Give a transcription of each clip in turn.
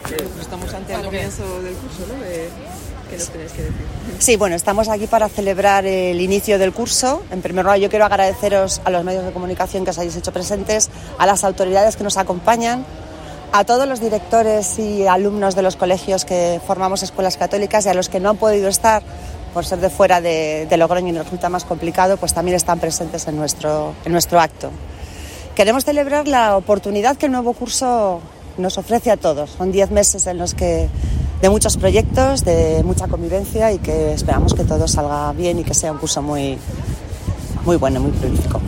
Estamos ante el comienzo del curso, ¿no? ¿Qué nos tenéis que decir? Sí, bueno, estamos aquí para celebrar el inicio del curso. En primer lugar, yo quiero agradeceros a los medios de comunicación que os hayáis hecho presentes, a las autoridades que nos acompañan, a todos los directores y alumnos de los colegios que formamos escuelas católicas y a los que no han podido estar por ser de fuera de Logroño y nos resulta más complicado, pues también están presentes en nuestro acto. Queremos celebrar la oportunidad que el nuevo curso nos ofrece a todos. Son 10 meses en los que de muchos proyectos, de mucha convivencia y que esperamos que todo salga bien y que sea un curso muy, muy bueno, muy prolífico.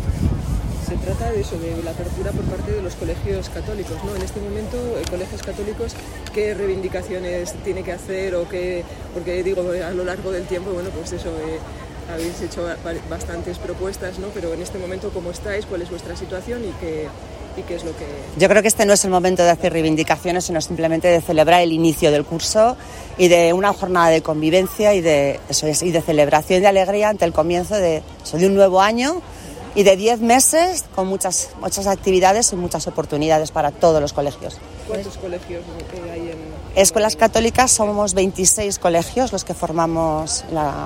Se trata de eso, de la apertura por parte de los colegios católicos, ¿no? En este momento, colegios católicos, ¿qué reivindicaciones tiene que hacer o qué? Porque digo, a lo largo del tiempo, bueno, pues eso, habéis hecho bastantes propuestas, ¿no? Pero en este momento, ¿cómo estáis? ¿Cuál es vuestra situación y qué es lo que...? Yo creo que este no es el momento de hacer reivindicaciones, sino simplemente de celebrar el inicio del curso y de una jornada de convivencia y de celebración y de alegría ante el comienzo de un nuevo año y de 10 meses con muchas actividades y muchas oportunidades para todos los colegios. ¿Cuántos colegios hay en...? Escuelas católicas somos 26 colegios los que formamos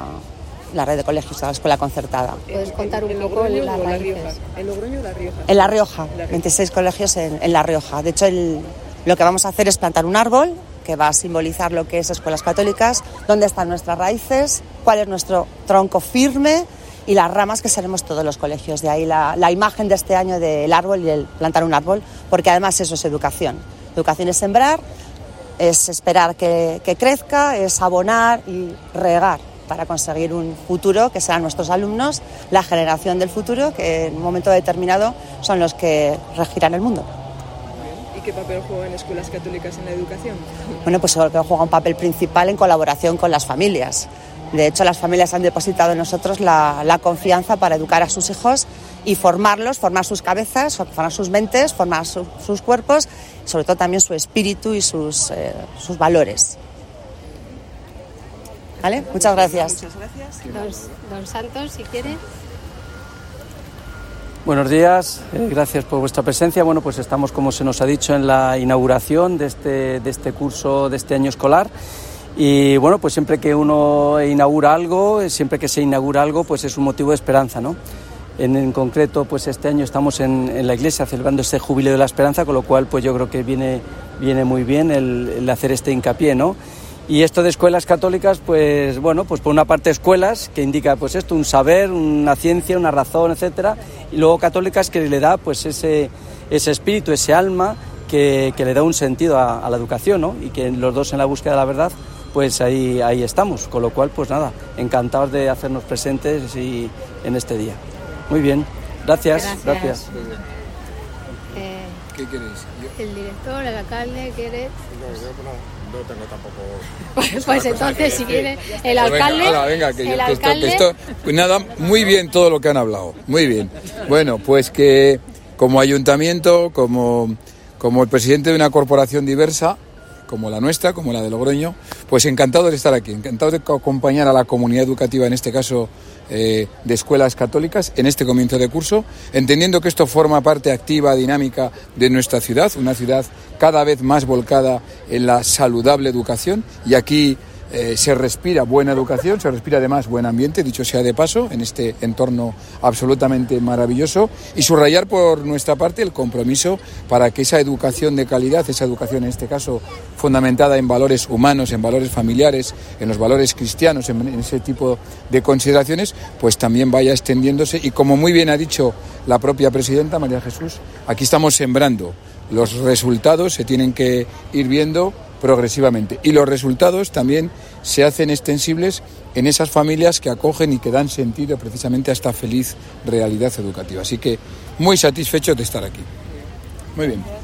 la red de colegios de la escuela concertada. ¿Puedes contar un poco las raíces? ¿En Logroño o La Rioja? En La Rioja, 26 colegios en La Rioja. De hecho, lo que vamos a hacer es plantar un árbol que va a simbolizar lo que es escuelas católicas, dónde están nuestras raíces, cuál es nuestro tronco firme y las ramas que seremos todos los colegios. De ahí la imagen de este año del árbol y el plantar un árbol, porque además eso es educación. Educación es sembrar, es esperar que crezca, es abonar y regar para conseguir un futuro que serán nuestros alumnos, la generación del futuro, que en un momento determinado son los que regirán el mundo. ¿Y qué papel juegan escuelas católicas en la educación? Bueno, pues juega un papel principal en colaboración con las familias. De hecho, las familias han depositado en nosotros la confianza para educar a sus hijos y formarlos, formar sus cabezas, formar sus mentes, formar sus cuerpos, sobre todo también su espíritu y sus valores. ¿Vale? Muchas gracias. Muchas gracias. Don Santos, si quiere. Buenos días, gracias por vuestra presencia. Bueno, pues estamos, como se nos ha dicho, en la inauguración de este curso, de este año escolar. Y bueno, pues siempre que uno inaugura algo, siempre que se inaugura algo, pues es un motivo de esperanza, ¿no? En concreto, pues este año estamos en la iglesia celebrando este Jubileo de la Esperanza, con lo cual pues yo creo que viene muy bien el hacer este hincapié, ¿no? Y esto de escuelas católicas, pues bueno, pues por una parte escuelas, que indica pues esto, un saber, una ciencia, una razón, etcétera, y luego católicas que le da pues ese espíritu, ese alma que le da un sentido a la educación, ¿no? Y que los dos en la búsqueda de la verdad, pues ahí estamos, con lo cual pues nada, encantados de hacernos presentes y en este día. Muy bien, gracias. ¿Qué queréis? El director, el alcalde, ¿quieres? No tengo tampoco... Pues entonces, si quiere, el alcalde... Pues nada, muy bien todo lo que han hablado, muy bien. Bueno, pues que como ayuntamiento, como el presidente de una corporación diversa, como la nuestra, como la de Logroño, pues encantado de estar aquí, encantado de acompañar a la comunidad educativa, en este caso de escuelas católicas, en este comienzo de curso, entendiendo que esto forma parte activa, dinámica de nuestra ciudad, una ciudad cada vez más volcada en la saludable educación, y aquí se respira buena educación, se respira además buen ambiente, dicho sea de paso, en este entorno absolutamente maravilloso, y subrayar por nuestra parte el compromiso para que esa educación de calidad, esa educación en este caso fundamentada en valores humanos, en valores familiares, en los valores cristianos, en ese tipo de consideraciones, pues también vaya extendiéndose, y como muy bien ha dicho la propia presidenta María Jesús, aquí estamos sembrando. Los resultados se tienen que ir viendo progresivamente, y los resultados también se hacen extensibles en esas familias que acogen y que dan sentido precisamente a esta feliz realidad educativa. Así que muy satisfechos de estar aquí. Muy bien.